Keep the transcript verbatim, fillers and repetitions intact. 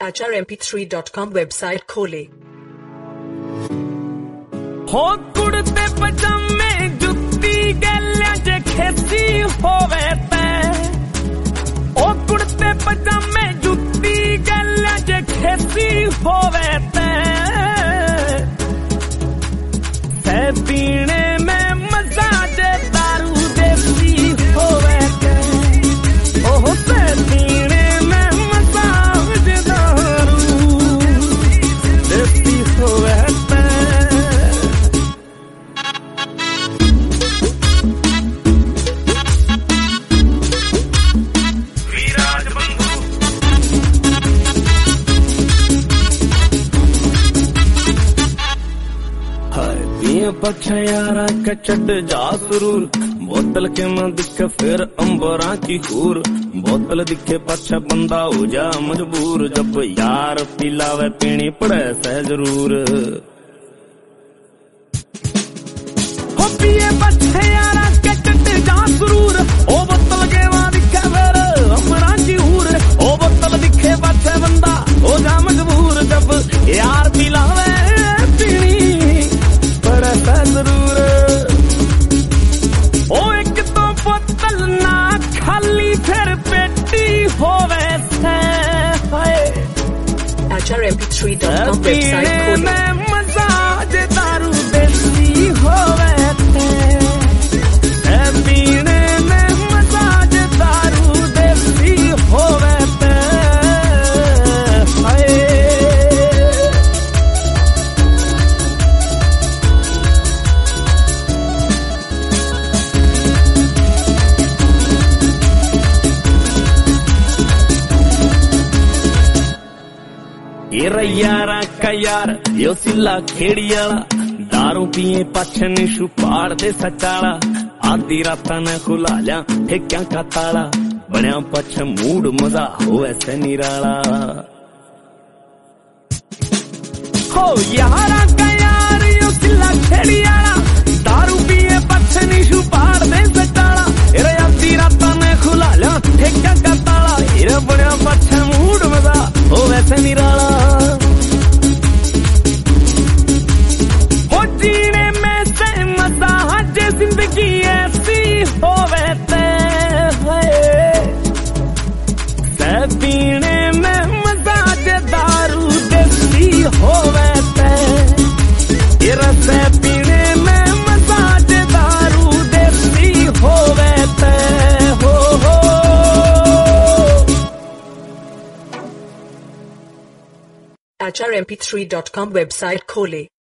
H R M P three dot com website खोले। हो कुड़ते पजामे जुत्ती गैलियां जे खेती होवे ते, ओ कुड़ते पजामे जुत्ती गैलियां जे खेती होवे ते, सै पीने में मजा जे दारू देसी होवे ते, ओह सै पीने में मजा जे दारू देसी होवे ते। पछा यारा का चढ़ जा सुरूर, बोतल के न दिखे फिर अंबरा की खूर, बोतल दिखे पछा बंदा हो जा मजबूर, जब यार पिलावे पीनी पड़े सह जरूर। हो पिए पछा यारा का चढ़ जा सुरूर, ओ बोतल के न दिखे फिर अंबरा की खूर, ओ बोतल दिखे पछा बंदा हो जा मजबूर, जब यार पिलावे पीनी जरूर। ओ एक तो बोतल ना खाली फिर पेटी होवे से, H R M P three dot com website खोले। मजा जे दारू देसी होवे ते, पीने में मजा जे दारू देसी होवे ते। ये यारा का यार यो सिला खेड़ियाला, दारू पिए पाछे निशु पाड़ दे सचाला, आधी राता ने खुला लिया ठेक्या का ताला, बनया पछ मूड मजा हो ऐसे निराला। हो यारा का यार यो सिला खेड़ियाला, दारू पिए पाछे निशु पाड़ दे सचाला, इरे आधी राता ने खुला लिया ठेक्या का ताला, इरे बनया पछ मूड मजा हो ऐसे निराला। जिंदगी ऐसी होवे ते, सै पीने में मजा जे दारू देसी होवे ते, सै पीने में मजा जे दारू देसी होवे ते। हो हो H R M P three dot com website खोले।